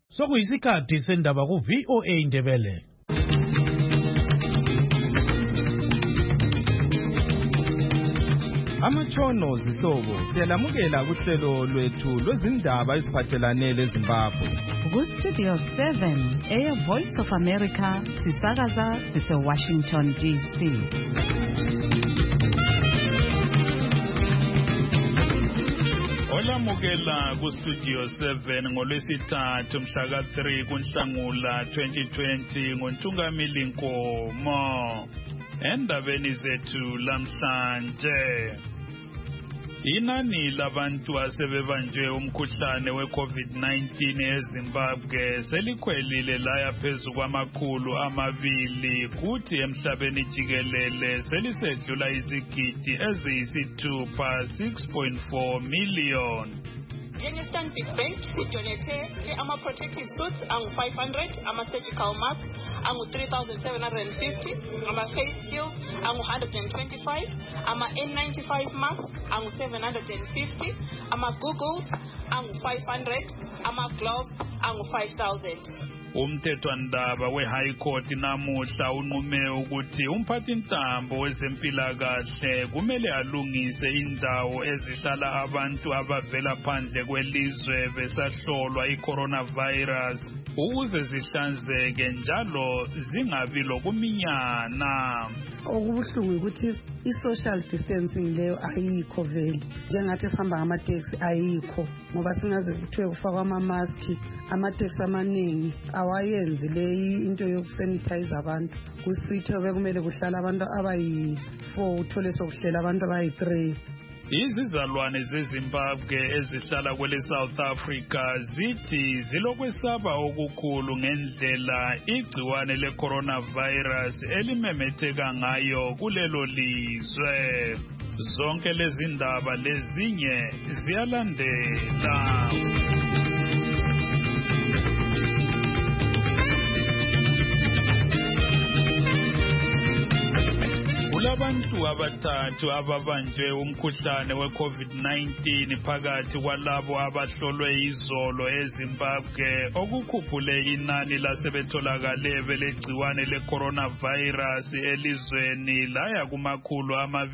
Sokuyisikhathi sendaba ku VOA Indebele. Amatshono zihlobo siyalamukela kuhlelo lwethu lwezindaba eziphathelane leZimbabwe. Ku Studio 7 Air Voice of America sisakaza sise Washington DC. Olamukela ku Studio 7 ngolwesithathu mhla ka-3 kuNhlangula 2020 ngoNtungamili Nkomo. Endabeni zethu lamhlanje, inani labantu asebebanjwe umkhuhlane we-COVID-19 eZimbabwe selikhwelile laya phezu kwamakhulu 200 kuthi emhlabeni jikelele selisedlula izigidi eziyisithupha 6.4 million. Njenge-Stanbic Bank sidonethe ama-protective suits angu-500, ama-surgical masks angu-3,750, ama-face shields angu-125, ama-N95 masks angu-750, ama-googles angu-500, ama-gloves angu-5,000. Umthethwandaba we-High Court namuhla unqume ukuthi umphathintambo wezempilakahle kumele alungise indawo ezihlala abantu abavela phandle kwelizwe besahlolwa i-coronavirus ukuze zihlanzeke njalo zingabi lokuminyana. Okubuhlungu ukuthi i-social distancing leyo ayikho vele, njengathi sihamba ngamateksi ayikho, ngoba singaze kuthiwe kufakwa ama-maski, amateksi amaningi awayenzi leyi into yokusanitize abantu. Kusithe bekumele kuhlala abantu abayi-4 uthole sokuhlela abantu abayi-3. Izizalwane zeZimbabwe ezihlala kwele South Africa zithi zilokwesaba okukhulu ngendlela igciwane le-coronavirus elimemetheka ngayo kulelo lizwe. Zonke lezi ndaba lezinye ziyalandela. Kulabantu abathathu ababanjwe umkhuhlane we-COVID-19 phakathi kwalabo abahlolwe izolo eZimbabwe okukhuphule inani lasebetholakale belegciwane le-coronavirus elizweni laya kumakhulu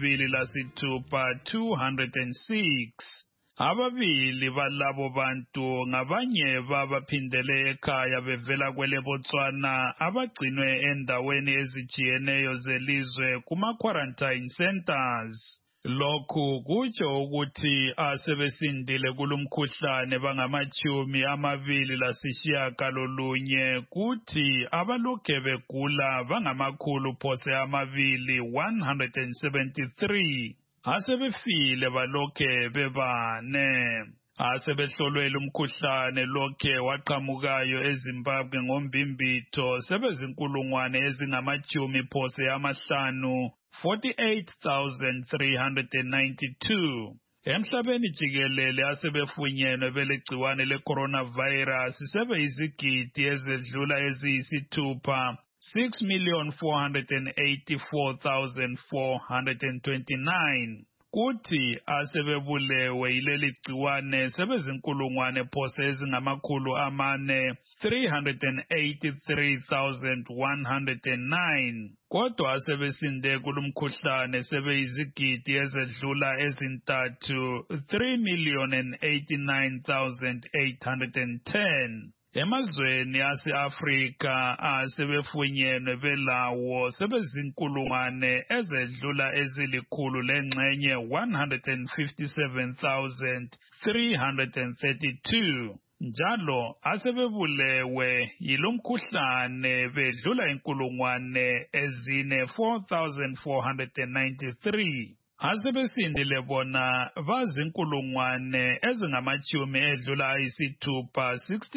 206. Ababili balabo bantu ngabanye babaphindele ekhaya bevela kwele Botswana abagcinwe endaweni ezijiyeneyo zelizwe kuma-quarantine centers. Lokhu kutsho ukuthi asebesindile kulumkhuhlane bangama-29 kuthi abalokhe begula bangamakhulu phose 173. Asebefile balokhe bebane. Asebehlolwe lumkhuhlane lokhe waqhamukayo eZimbabwe ngombimbitho sebezinkulungwane ezingama-50 48,392. Emhlabeni jikelele asebefunyenwe belegciwane le-coronavirus sebeyizigidi ezedlula eziyisithupha 6,484,429. Kuthi asebebulewe yileli gciwane sebezinkulungwane phose ezingamakhulu 383,109. Kodwa asebesinde kulumkhuhlane sebeyizigidi ezedlula ezintathu 3,089,810. Emazweni ase-Afrika asebefunyenwe belawo sebezinkulungwane ezedlula ezilikhulu lengxenye 157,332. Njalo asebebulewe yilomkhuhlane bedlula inkulungwane ezine 4,493. Asebesindile bona bazinkulungwane ezingamachumi edlula ayisithupha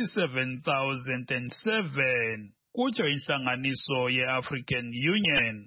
67,007 kutsho inhlanganiso ye-African Union.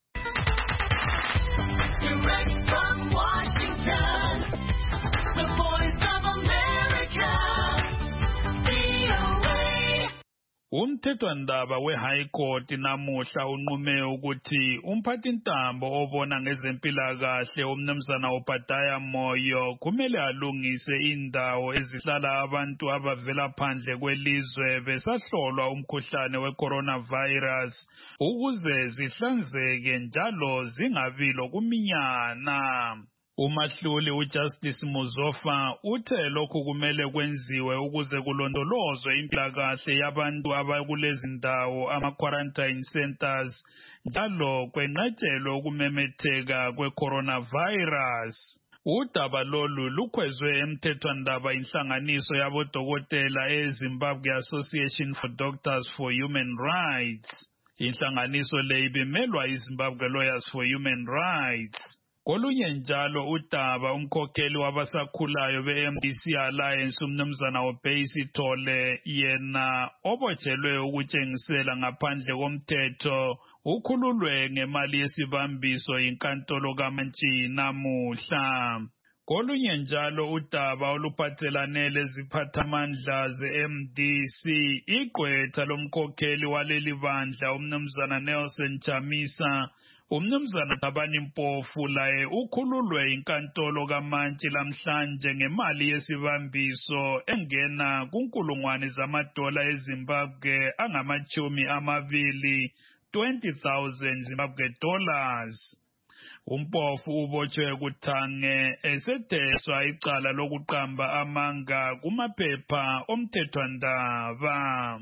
Direct from Washington, the Voice of America, VOA. Umthethwandaba we-High Court namuhla unqume ukuthi umphathintambo obona ngezempilakahle umnumzana Obadiah Moyo kumele alungise indawo ezihlala abantu abavela phandle kwelizwe besahlolwa umkhuhlane we-coronavirus ukuze zihlanzeke njalo zingabi lokuminyana. Umahluli uJustice Muzofa uthe lokhu kumele kwenziwe ukuze kulondolozwe impilakahle yabantu abakulezi ndawo ama-quarantine centers njalo kwenqatshelwe ukumemetheka kwe-coronavirus. Udaba lolu lukhwezwe emthethwandaba inhlanganiso yabodokotela eZimbabwe Association for Doctors for Human Rights. Inhlanganiso le ibimelwa iZimbabwe Lawyers for Human Rights. Kolunye njalo udaba umkhokheli wabasakhulayo be-MDC Alliance umnumzana Obeyisi Thole yena obotshelwe ukutshengisela ngaphandle komthetho ukhululwe ngemali yesibambiso inkantolo kaMantshi namuhla. Kolunye njalo udaba oluphathelane leziphathamandla ze-MDC igqwetha lomkhokheli waleli bandla umnumzana Nelson Chamisa umnumzana Thabani Mpofu laye ukhululwe inkantolo kaMantshi lamhlanje ngemali yesibambiso engena kunkulungwane zamadola eZimbabwe angama-20 20,000 Zimbabwe dollars. Umpofu ubotshwe kuthange esetheswa icala lokuqamba amanga kumaphepha omthethwandaba.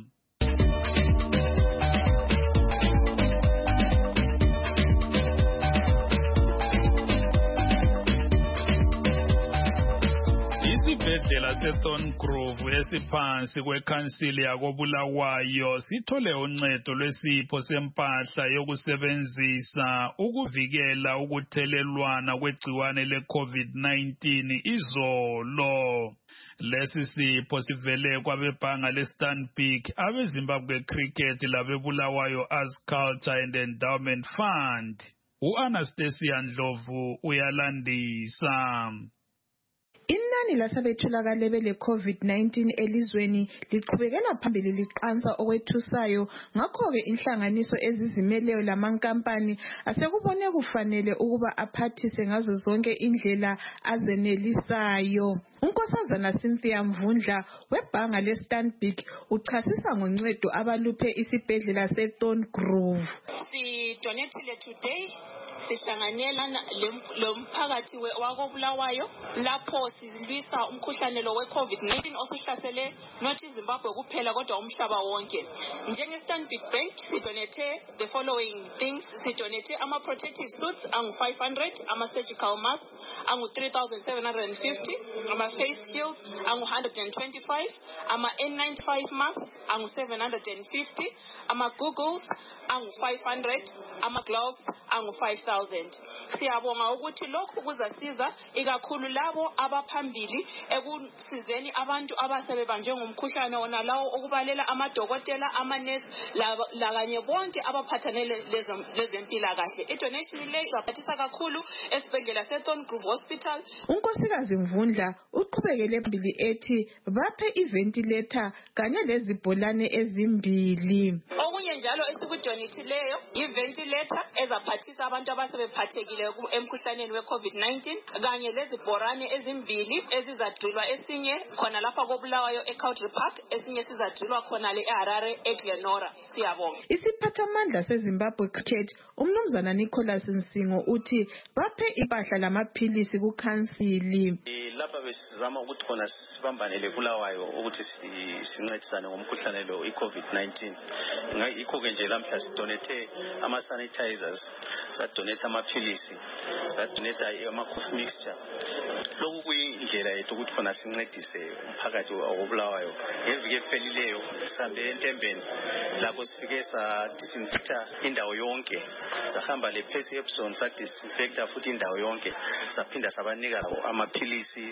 Isibhedlela seThorngrove esiphansi kwekhansili yakoBulawayo sithole uncedo lwesipho sempahla yokusebenzisa ukuvikela ukuthelelwana kwegciwane le-COVID-19 izolo. Lesi sipho sivele kwabebhanga leStanbic, abeZimbabwe Cricket labebulawayo Arts Culture and Endowment Fund. U-Anastasia Ndlovu uyalandisa. Inani lasebetholakale bele-COVID-19 elizweni liqhubekela phambili liqansa okwethusayo, ngakho-ke inhlanganiso ezizimeleyo lamankampani asekubone kufanele ukuba aphathise ngazo zonke indlela azenelisayo. Unkosazana Cynthia Mvundla webhanga leStanbic uchasisa ngoncedo abaluphe isibhedlela seThorngrove. Sidonethile today sihlanganela lomphakathi wakoBulawayo lapho silwisa umkhuhlane lo we-COVID-19 osuhlasele not iZimbabwe kuphela kodwa umhlaba wonke. NjengeStanbic Bank sidonethe the following things. Sidonethe ama-protective suits angu-500, ama-surgical masks angu-3,750, ama-face shields angu-125, ama-N95 masks angu-750, ama-googles angu-500, ama-gloves angu-5,000. Siyabonga ukuthi lokhu kuzasiza ikakhulu labo abaphambili ekusizeni abantu abasebebanjwe ngumkhuhlane wona lawo okubalela amadokotela, amanesi lakanye bonke abaphathanele lezempilakahle. Idonation le izaphathisa kakhulu esibhedlela seThorngrove Hospital. Unkosikazi Mvundla uqhubekele phambili ethi baphe iventilator kanye lezibholane ezimbili. Okunye njalo esikudonethileyo iventilator ezaphathisa abantu abasebephathekile emkhuhlaneni we-COVID-19 kanye lezibhorane ezimbili ezizadrilwa, esinye khona lapha koBulawayo eCountry Park, esinye sizadrilwa khona eHarare eGlenora. Siyabonga. Isiphathamandla seZimbabwe Cricket umnumzana Nicholas Nsingo uthi baphe impahla lamaphilisi kukhansili. Lapha besizama ukuthi khona sibambane leBulawayo ukuthi sincedisane ngomkhuhlane lo i-COVID-19. Yikho-ke nje lamhla sidonethe ama-sanitizers, sadonetha amaphilisi, sadonetha ama-cough mixture. Lokhu kuyindlela yethu ukuthi khona sincedise umphakathi wakoBulawayo. Ngeviki ephelileyo sihambe eNtembeni lapho sifike sadisinfecta indawo yonke, sahamba le-Percy Epson sadisinfecta futhi indawo yonke, saphinda sabanika amaphilisi, sabanika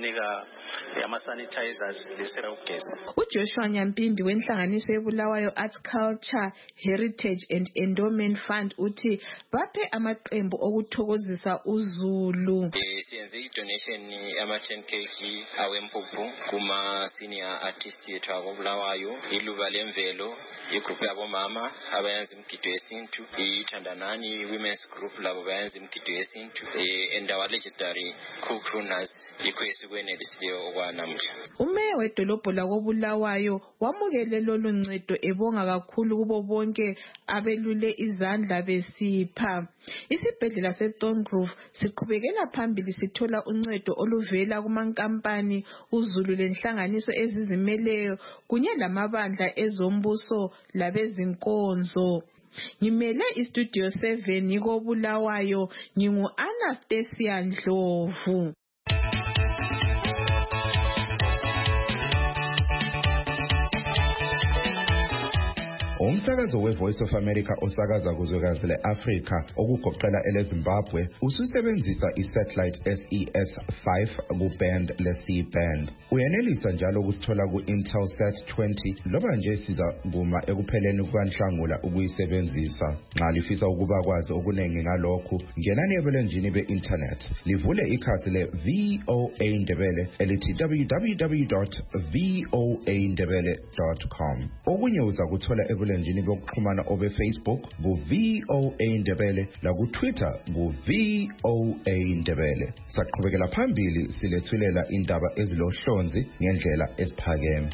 ukubanika ama-sanitizers lesera ugesi. uJoshua Nyampimbi wenhlanganiso yeBulawayo Arts Culture Heritage and Endowment Fund uthi baphe amaqembu okuthokozisa uZulu. Siyenze i-donation ama-10 kg awempuphu kuma-senior artist yethu akobulawayo, iluba lemvelo, igroup yabomama abayenza imigido yesintu, iThandanani Women's Group labo bayenza imigido yesintu, and our legendary Cool Crooners yikho esikwenelisileyo okwanamuhla. Umeya wedolobho lakobulawayo wamukele lolu ncedo ebonga kakhulu kubo bonke abelule izandla besipha. Isibhedlela seThorn Grove siqhubekela phambili sithola uncedo oluvela kumankampani, uZulu lenhlanganiso ezizimeleyo kunye lamabandla ezombuso labezinkonzo. Ngimele iStudio 7 yikobulawayo, ngingu-Anastasia Ndlovu. Umsakazo weVoice of America osakaza kuzwekazi le-Afrika okugoqela eleZimbabwe ususebenzisa isatellite SES-5 kuband le-C-band. Uyenelisa njalo ukusithola ku-Intelsat 20 loba nje siza kuma ekupheleni kukaNhlangula ukuyisebenzisa. Nxa lifisa ukuba kwazi okuningi ngalokhu, ngenani ebulenjini be-internet livule ikhasi le-VOA Ndebele elithi www.voandebele.com. Okunye uza kuthola ebulenjini bokuxhumana obe-Facebook ku-VOA Ndebele laku-Twitter ku-VOA Ndebele. Saqhubekela phambili silethulela indaba ezilohlonzi ngendlela eziphakeme.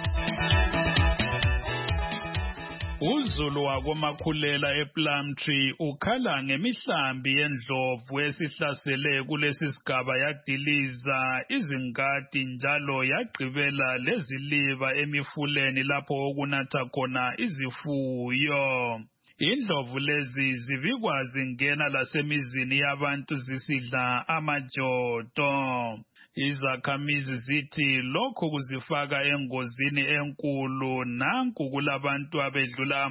uZulu wakomakhulela ePlumtree ukhala ngemihlambi yendlovu esihlasele kulesi sigaba yadiliza izingadi njalo yagqibela leziliba emifuleni lapho okunatha khona izifuyo. Indlovu lezi zibikwa zingena lasemizini yabantu zisidla amajodo. Izakhamizi zithi lokhu kuzifaka engozini enkulu. Nanku kulabantu abedlula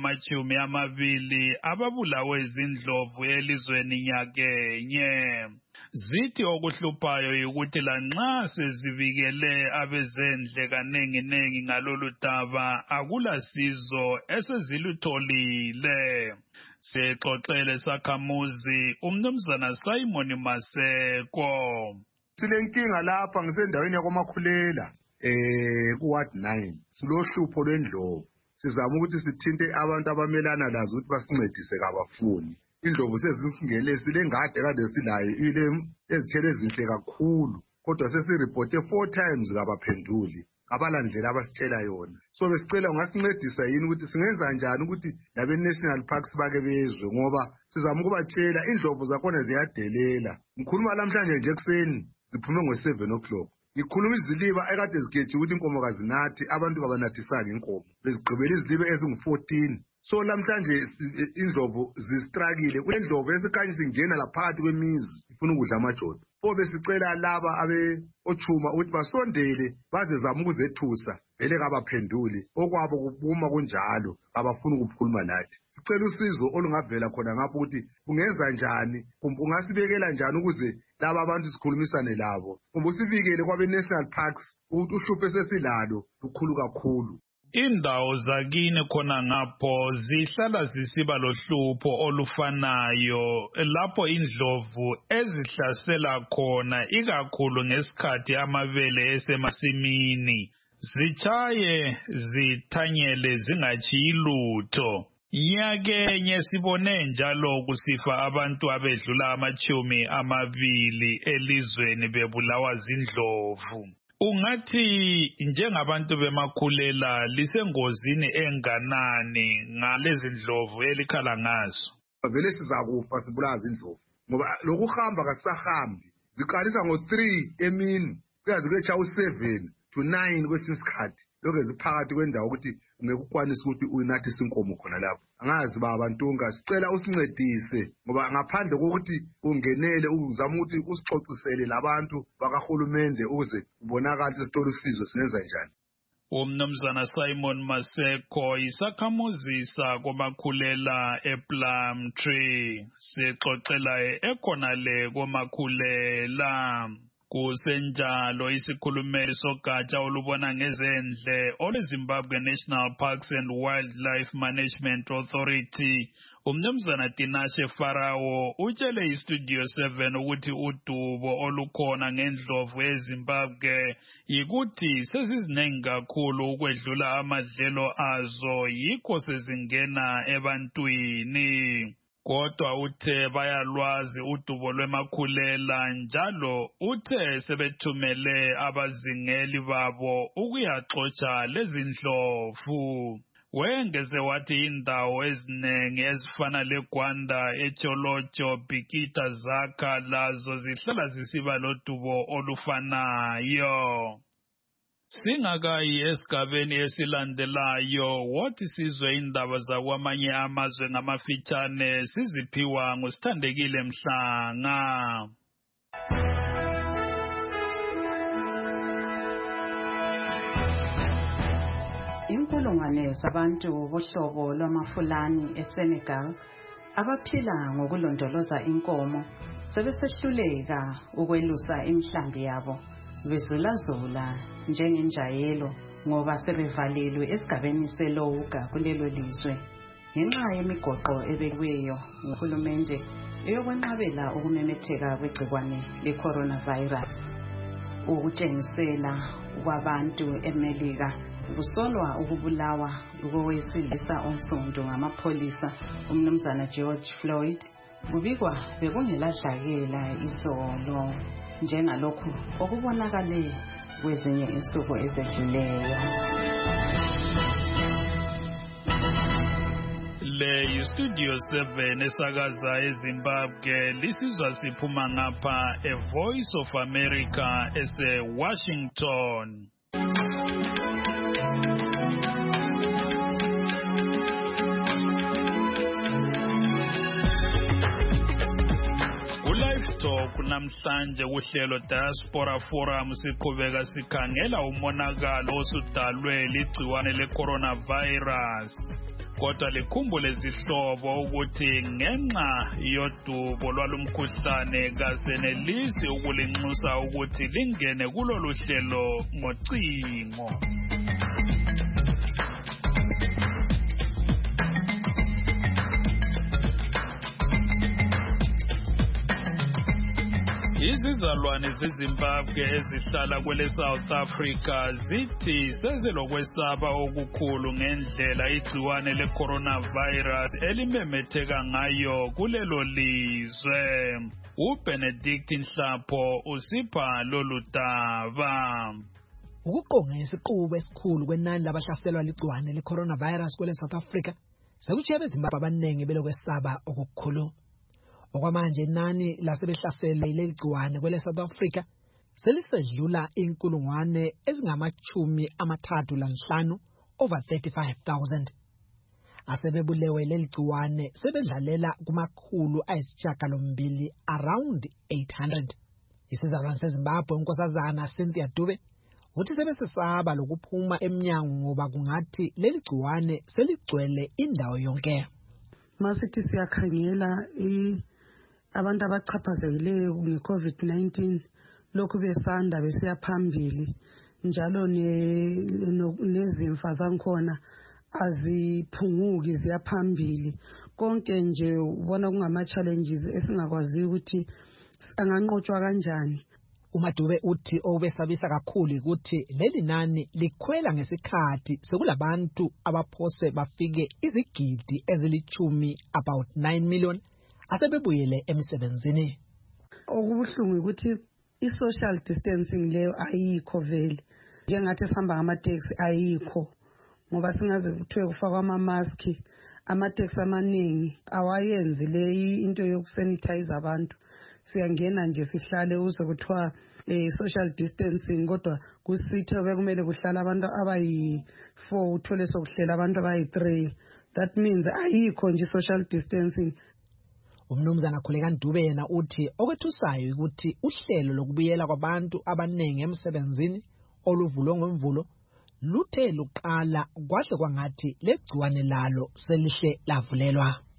20 ababulawe izindlovu elizweni nyakenye. Zithi okuhluphayo yikuthi lanxa sezibikele abezendle kanenginengi ngalolu daba akulasizo esezilutholile. Sexoxele sakhamuzi umnumzana Simon Maseko. Silenkinga lapha ngisendaweni yakomakhulela kuward 9 silohlupho lwendlovu. Sizama ukuthi sithinte abantu abamelana lazo ukuthi basincedise kabafuni. Indlovu sezisingele silengade kade silayo ile ezithele ezinhle kakhulu kodwa sesiripote 4 times kabaphenduli abalandlela abasitshela yona. So besicela ungasincedisa yini ukuthi singenza njani ukuthi labe national parks bake bezwe ngoba sizama ukubatshela indlovu zakhona ziyadelela. Ngikhuluma namhlanje nje ekseni ziphume ngo7 o'clock. Ngikhuluma iziliba ekade zigethi ukuthi inkomo kazinathi abantu babanathisanga inkomo. Bezigqibela iziliba ezingu14. So namhlanje indlovu zistrakile. Kulendlovu esikhanya singena laphakathi kwemizi ifuna ukudla amajodo. Pho besicela laba ochuma ukuthi basondele bazezama ukuzethusa vele kabaphenduli okwabo kubuma kunjalo abafuna ukukhuluma nathi. Sicela usizo olungavela khona ngapho ukuthi ungenza njani kumbe ungasibekela njani ukuze laba abantu sikhulumisane labo kumbe usibikele kwabe national parks ukuthi uhluphe sesilalo lukhulu kakhulu. Indawo zakini khona ngapho zihlala zisiba lohlupho olufanayo lapho indlovu ezihlasela khona ikakhulu ngesikhathi amabele esemasimini. Zichaye zithanyele zingachiyi lutho. Nyakenye sibone njalo kusifa abantu abedlula 20 elizweni bebulawa zindlovu. Ungathi njengabantu bemakhulela lisengozini enganani ngalezi ndlovu elikhala ngazo? Vele sizakufa sibulawa zindlovu ngoba lokuhamba kasisahambi. Ziqalisa ngo3 emini kuyaze kuyecha u7 to 9 kwesinye isikhathi. Lokho ziphakathi kwendawo ukuthi ungekukwanisa ukuthi unathise inkomo khona lapho. Angazi baba Ntunga sicela usincedise ngoba ngaphandle kokuthi ungenele uzama ukuthi usixoxisele labantu bakahulumende ukuze ubonakala isitolo usizo singenza njani. Umnumzana Simon Maseko isakhamuzi sakomakhulela ePlumtree sixoxela ekhona le komakhulela. Kusenjalo isikhulumeli sogatsha olubona ngezendle olweZimbabwe National Parks and Wildlife Management Authority umnumzana Tinashe Farao utshele iStudio 7 ukuthi udubo olukhona ngendlovu eZimbabwe yikuthi sezizinengi kakhulu ukwedlula amadlelo azo yikho sezingena ebantwini. Kodwa uthe bayalwazi udubo lwemakhulela njalo uthe sebethumele abazingeli babo ukuyaxotsha lezi ndlovu. Wengeze wathi indawo ezinengi ezifana leGwanda, eCholocho, Bikita, Zaka lazo zihlala zisiba lodubo olufanayo. Singakayi esigabeni esilandelayo wothi sizwe indaba zakwamanye amazwe ngamafitshane siziphiwa nguSithandekile Mhlanga. Inkulungwane zabantu bohlobo lwamaFulani eSenegal abaphila ngokulondoloza inkomo sebesehluleka ukwelusa imihlambi yabo bezulazula njengenjayelo ngoba sebevalelwe esigabeni seLouga kulelo lizwe ngenxa yemigoqo ebekiweyo nguhulumende eyokwenqabela ukumemetheka kwegcikwane le-coronavirus. Ukutshengisela kwabantu eMelika kusolwa ukubulawa kowesilisa onsundu ngamapholisa umnumzana George Floyd kubikwa bekungeladlakela izolo njengalokhu okubonakale kwezinye insuku ezedluleyo. Le iStudio 7 esakaza eZimbabwe lisizwa siphuma ngapha eVoice of America ese-Washington. Talk namhlanje kuhlelo Diaspora Forum siqhubeka sikhangela umonakalo osudalwe ligciwane le-coronavirus. Kodwa likhumbule zihlobo ukuthi ngenxa yodubo lwalumkhuhlane kasenelisi ukulinxusa ukuthi lingene kulolu hlelo ngocingo. Izizalwane zeZimbabwe ezihlala kwele South Africa zithi sezilokwesaba okukhulu ngendlela igciwane le-coronavirus elimemetheka ngayo kulelo lizwe. uBenedict Nhlapho usipha lolu daba. Ukuqonga isiqubu esikhulu kwenani labahlaselwa ligciwane le-coronavirus kwele South Africa sekutshiye beZimbabwe abaningi belokwesaba okukhulu. Okwamanje inani lasebehlasele ilegciwane kwele South Africa selisedlula inkulungwane ezingama-35 over 35,000. Asebebulewe leligciwane sebedlalela kumakhulu ayisishiyagalombili around 800. Isizalwane seZimbabwe unkosazana Cynthia Dube uthi sebesesaba lokuphuma eminyango ngoba kungathi leligciwane seligcwele indawo yonke. Masithi siyakhangela abantu abachaphazekileyo nge-COVID-19 lokhu besanda besiya phambili njalo nezimfa zankhona aziphunguki ziyaphambili. Konke nje ubona kungama-challenges esingakwazi ukuthi anganqotshwa kanjani. uMadube uthi obesabisa kakhulu ukuthi leli nani likhwela ngesikhathi sekulabantu abaphose bafike izigidi ezilithumi about 9 million asebebuyele emsebenzini. Okubuhlungu ukuthi i-social distancing leyo ayikho vele njengathi sihamba ngamateksi ayikho ngoba singaze kuthiwe kufakwa ama-maski amateksi amaningi awayenzi le into yokusanitize abantu. Siyangena nje sihlale uze kuthiwa social distancing kodwa kusithe bekumele kuhlala abantu abayi-4 uthole sokuhlela abantu abayi-3. That means ayikho nje social distancing. Umnumzana Khulekani Dube yena uthi okwethusayo ukuthi uhlelo lokubuyela kwabantu abaningi emsebenzini oluvulwe ngoMvulo luthe luqala kwahle kwangathi legciwane lalo selihle lavulelwa.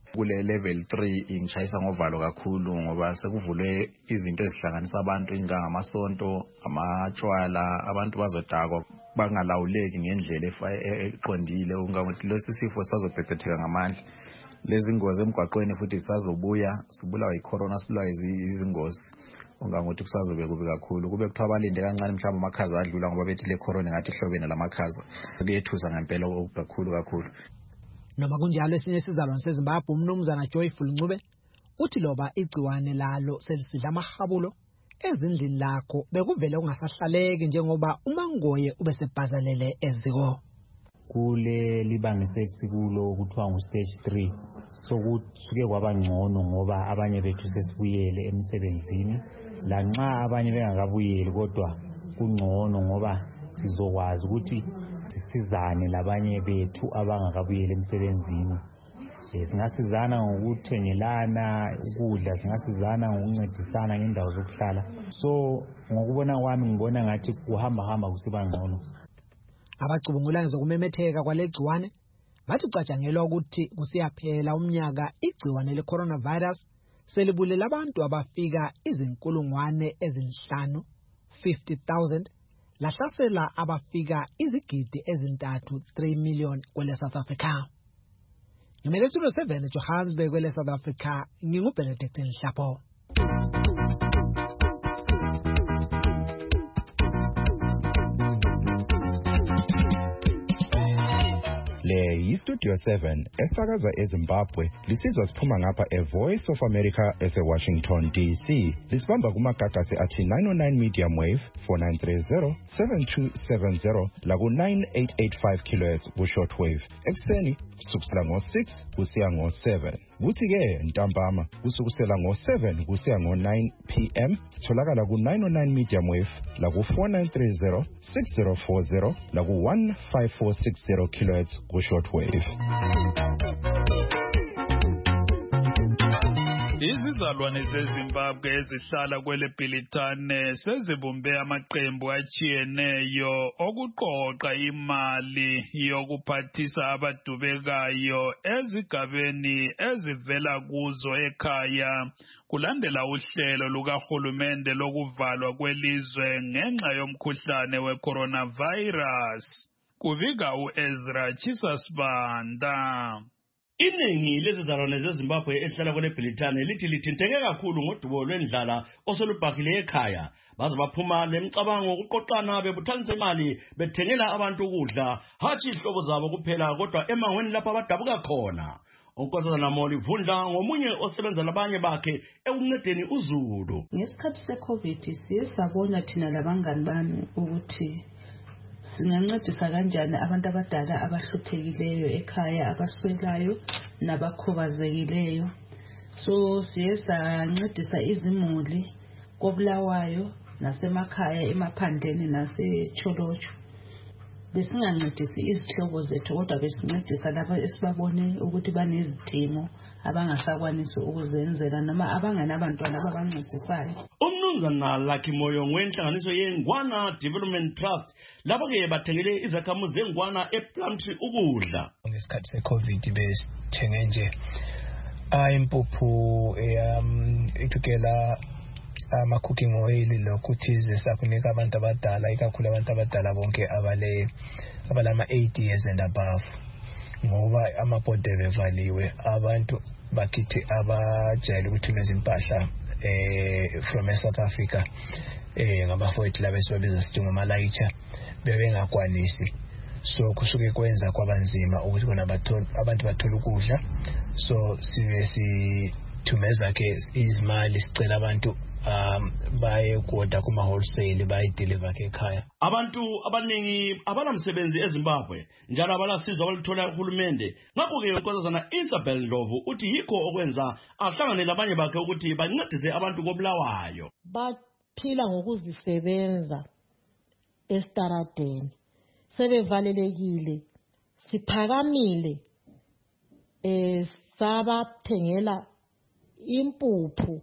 kule level 3 ingishayisa ngovalo kakhulu ngoba sekuvulwe izinto ezihlanganisa abantu ingangamasonto amatshwala abantu bazodakwa bangalawuleki ngendlela eqondile ungangokuthi lesi sifo sazobhebhetheka ngamandla lezi ngozi emgwaqweni futhi sisazobuya sibulawa icorona sibulawa izingozi ungangokuthi kusazobe kubi kakhulu kube kuthiwa balinde kancane mhlawumbe amakhaza adlula ngoba bethi le corona ngathi ihlobene lamakhaza kuyethusa ngempela kakhulu. Noma kunjalo esinye isizalwane seZimbabwe umnumzana Joyful Ncube uthi loba igciwane lalo selisidla amahabulo ezindlini lakho bekuvele ungasahlaleki njengoba uMangoye ubesebhazalele eziko. Kule libangise sikulo kuthiwa ngu-stage 3 sokusuke kwaba ngcono ngoba abanye bethu sesibuyele emsebenzini lanxa abanye bengakabuyeli kodwa kungcono ngoba sizokwazi ukuthi sisizane labanye bethu abangakabuyeli emsebenzini. Singasizana ngokuthengelana ukudla, singasizana ngokuncedisana ngendawo zokuhlala. So ngokubona kwami ngibona ngathi kuhamba kusiba ngcono. Abacubungula ngezokumemetheka kwalegciwane bathi ucatshangelwa ukuthi kusiyaphela umnyaka igciwane le-coronavirus selibulela abantu abafika 5,000 50,000 lahlasela abafika izigidi ezintathu 3 million kwele South Africa. Ngimele studio 7 Johannesburg kwele South Africa nginguBenedict Nhlapo. Le yiStudio 7 esakaza eZimbabwe lisizwa siphuma ngapha eVoice of America eseWashington DC. Lisibamba kumagagasi athi 909 medium wave 4930 7270 laku 9885 kHz ku-short wave. Ekseni kusukela ngo-6 kusiya ngo-7. Kuthi-ke ntambama kusukusela ngo-7 kusiya ngo-9 p.m. sitholakala ku-909 medium wave laku 4930 6040 laku 15460 kHz ku-short wave. Izizalwane zeZimbabwe ezihlala kwele Bhilitane sezibumbe amaqembu atshiyeneyo okuqoqa imali yokuphathisa abadubekayo ezigabeni ezivela kuzo ekhaya kulandela uhlelo lukahulumende lokuvalwa kwelizwe ngenxa yomkhuhlane we-coronavirus. Kuvika uEzra Chisasbanda. Iningi lezizalwane zeZimbabwe ehlala kwele Bhilitane lithi lithinteke kakhulu ngodubo lwendlala osolubhahile ekhaya baze baphuma lemicabango ukuqoqana bebuthanisa imali bethengela abantu ukudla hatshi ihlobo zabo kuphela kodwa emangweni lapha abadabuka khona. Onkosazana Moli Vundla ngomunye osebenza labanye bakhe ekuncedeni uZulu. Ngesikhathi seCovid siye sabona thina labangani bami ukuthi singancedisa kanjani abantu abadala abahluphekile ekhaya abaswelayo nabakhobazekileyo. So siye sancedisa izimuli koBulawayo nasemakhaya emaphandleni naseCholocho. Besingancedisi izihlobo zethu kodwa besincedisa labo esibabone ukuthi banezidingo abangasakwanisi ukuzenzela noma abanganabantwana ababancedisayo. Umnumzana Lucky Moyo wenhlanganiso yeNgwana Development Trust lapho ke bathengele izakhamuzi zeNgwana ePlumtree ukudla. Ngesikhathi seCovid besithenge nje impuphu itukela cooking oil lokuthize sakunika abantu abadala ikakhulu abantu abadala bonke abalama 80 years and above ngoba amabhode bevaliwe abantu bakithi abajayele ukuthumeza impahla from South Africa ngabafowethu laba esibabiza sithi ngamalayitha bebengakwanisi so kusuke kwenza kwabanzima ukuthi bona abantu bathola ukudla so sibe sithumeza ke izimali sicela abantu baye kuoda kuma wholesale bayi deliver ke ekhaya. Abantu abaningi abanamsebenzi eZimbabwe njalo abalasizo abalithola uhulumende. Ngakho ke unkosazana Isabel Ndlovu uthi yikho okwenza ahlangane labanye bakhe ukuthi bancedise abantu koBulawayo. Baphila ngokuzisebenza estaradeni. Sebevalelekile. Siphakamile sabathengela impuphu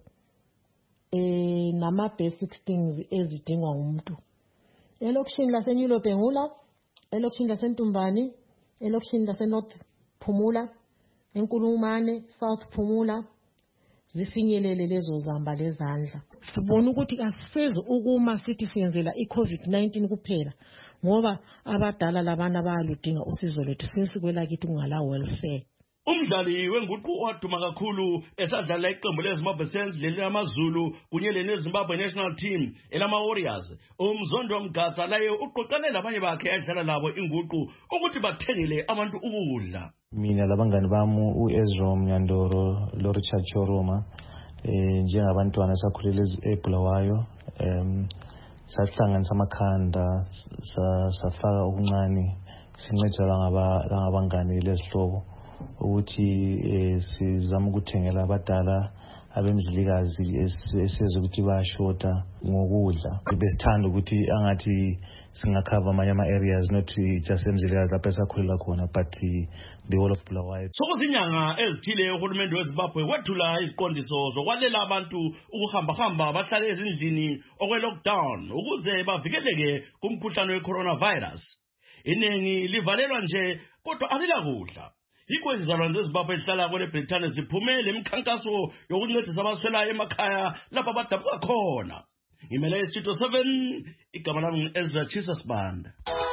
nama basic things ezidingwa umuntu. Elokishini laseNyulo Bhengula, elokishini laseNtumbani, elokishini laseNorth Phumula, eNkulumane, South Phumula, zifinyelele lezo zamba lezandla. Sibona ukuthi asisizi ukuma sithi siyenzela iCovid-19 kuphela, ngoba abadala labana bayaludinga usizo lwethu sinsikwela kithi kungala welfare. Umdlali wenguqu waduma kakhulu esadlala iqembu leZimbabwe Saints lelamaZulu kunye leZimbabwe National Team elama Warriors. Umzondo Mgatsa laye uqoqanela abanye bakhe edlala labo inguqu ukuthi bathengele abantu ukudla. Mina labangani bami uEzro Mnyandoro, Lorichard Choroma, njengabantwana sakhulele eBulawayo, sahlanganisa amakhanda safaka okuncane sincedela ngabangani lesihlobo ukuthi sizama ukuthengela abadala abemzilikazi esizwe ukuthi bayashota ngokudla. Besithanda ukuthi angathi singakhava amanye ama-areas not just emzilikazi lapho esakhulela khona but the whole of Bulawayo. Sokuzinyanga ezithile uhulumende weZimbabwe wethula iziqondiso zokwalela abantu ukuhamba bahlale ezindlini okwe-lockdown ukuze bavikeleke kumkhuhlane we-coronavirus. Iningi livalelwa nje kodwa alilakudla. Yikho izizalwane zeZimbabwe ezihlala kweBrithani ziphumele imikhankaso yokuncedisa abaswelayo emakhaya lapha abadabuka khona. Ngimele iStudio 7, igama lami Ezra Chisasband.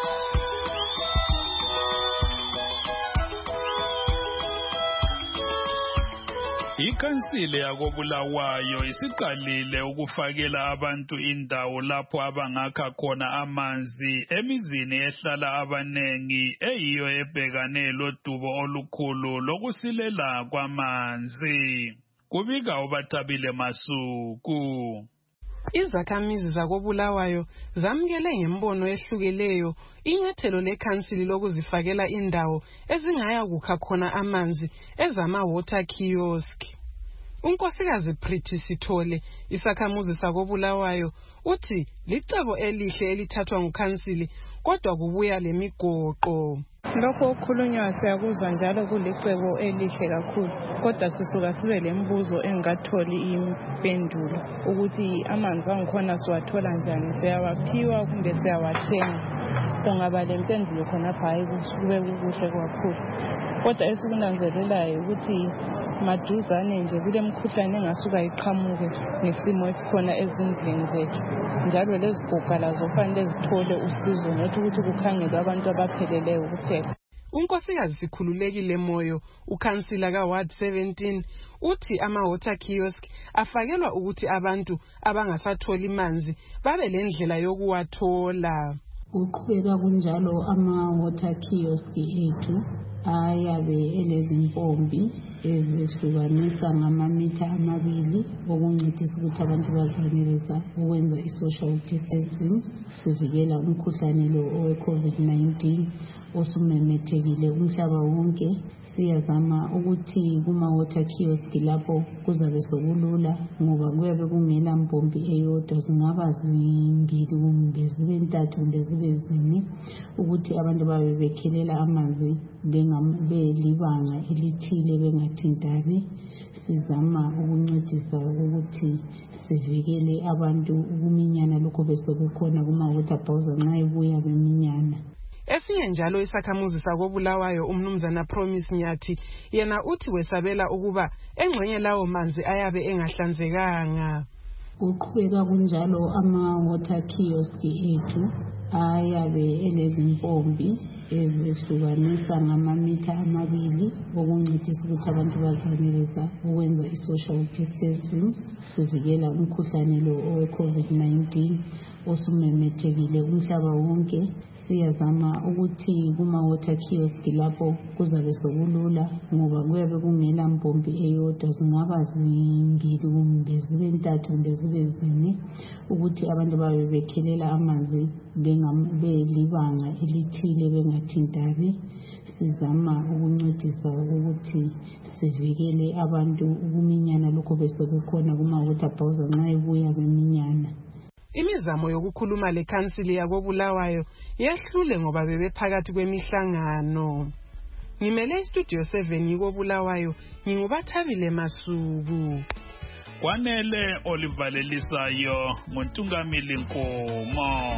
Ikhansile yakoBulawayo isiqalile ukufakela abantu indawo lapho abangakha khona amanzi emizini ehlala abanengi eyiyo ebhekane lodubo olukhulu lokusilela kwamanzi. Kubika uBathabile Masuku. Izakhamizi zakoBulawayo zamukele ngembono ehlukeleyo inyathelo lekhansili lokuzifakela indawo ezingaya kukha khona amanzi ezama water kiosk. Unkosikazi Pretty Sithole, isakhamuzi sakoBulawayo, uthi licebo elihle elithathwa ngukhansili kodwa kubuya lemigoqo. Lokho okukhulunywa siyakuzwa njalo kulicebo elihle kakhulu, kodwa sisuka sibe lembuzo engatholi impendulo ukuthi amanzi angikhona siwathola njani, siyawaphiwa kumbe siyawathenga. Kungaba lempendulo khonapha hayi kube kuhle kakhulu. Kodwa esikunanzelelayo ukuthi maduzane nje kule mkhuhlane engasuka iqhamuke ngesimo esikhona ezindlini zethu, njalo lezigoga lazo kufanele zithole usizo nothi ukuthi kukhangelwe abantu abapheleleyo kuphela. Unkosikazi Sikhululekile Moyo, ukhansila kaWard 17, uthi ama-water kiosk afakelwa ukuthi abantu abangasatholi manzi babe lendlela yokuwathola. Uqhubeka kunjalo ama-water kiosk ethu ayabe elezimpompi ezihlukanisa ngamamitha 2 okuncedisa ukuthi abantu bazanelisa ukwenza i-social distancing sivikela umkhuhlane lo owe-COVID-19 osumemethekile umhlaba wonke. Siyazama ukuthi kuma-water kiosk lapho kuzabe sokulula ngoba kuyabe kungela mpompi eyodwa, zingaba 2 kumbe zibe 3 kumbe zibe 4 ukuthi abantu babe bekhelela amanzi belibanga elithile bengathintani. Sizama ukuncedisa ukuthi sivikele abantu ukuminyana lokho besekukhona kuma-water bowser nxa ibuya beminyana. Esinye njalo isakhamuzi sakoBulawayo umnumzana Promise Nyathi yena uthi wesabela ukuba engxenye lawo manzi ayabe engahlanzekanga. Uqhubeka kunjalo ama-water kiosk ethu ayabe elezimpompi ezihlukanisa ngamamitha 2 okuncedisa ukuthi abantu bazanelisa ukwenza i-social distancing sivikela umkhuhlane lo owe-COVID-19 osumemethekile umhlaba wonke. Siyazama ukuthi kuma-water kiosk lapho kuzabe sokulula ngoba kuyabe kungela mpompi eyodwa, zingaba 2 kumbe zibe 3 kumbe zibe 4 ukuthi abantu babe bekhelela amanzi belibanga elithile bengathintani. Sizama ukuncedisa ukuthi sivikele abantu ukuminyana lokho besekukhona kuma-water bowser nxa ibuya beminyana. Imizamo yokukhuluma lekhansili yakoBulawayo yehlule ngoba bebephakathi kwemihlangano. Ngimele iStudio 7 yikoBulawayo, nginguBathabile Masuku. Kwanele olivalelisayo nguNtungamili Nkomo.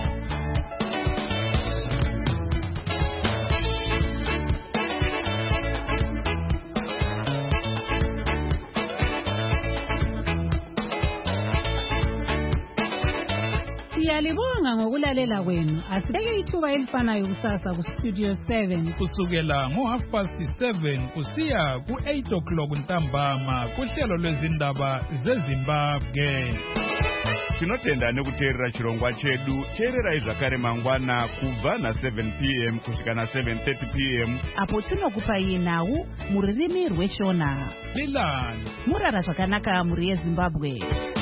Siyalibonga ngokulalela kwenu. Asibeke ithuba elifanayo kusasa kuStudio 7 kusukela ngo7:30 kusiya ku8 ntambama kuhlelo lwezindaba zeZimbabwe. Tinotenda nekuteerera chirongwa chedu. Teererai zvakare mangwana kubva na7 p.m. kusvika na7:30 p.m. apo tinokupai nhau muririmi rweshona. Lilani murara zvakanaka muri yeZimbabwe.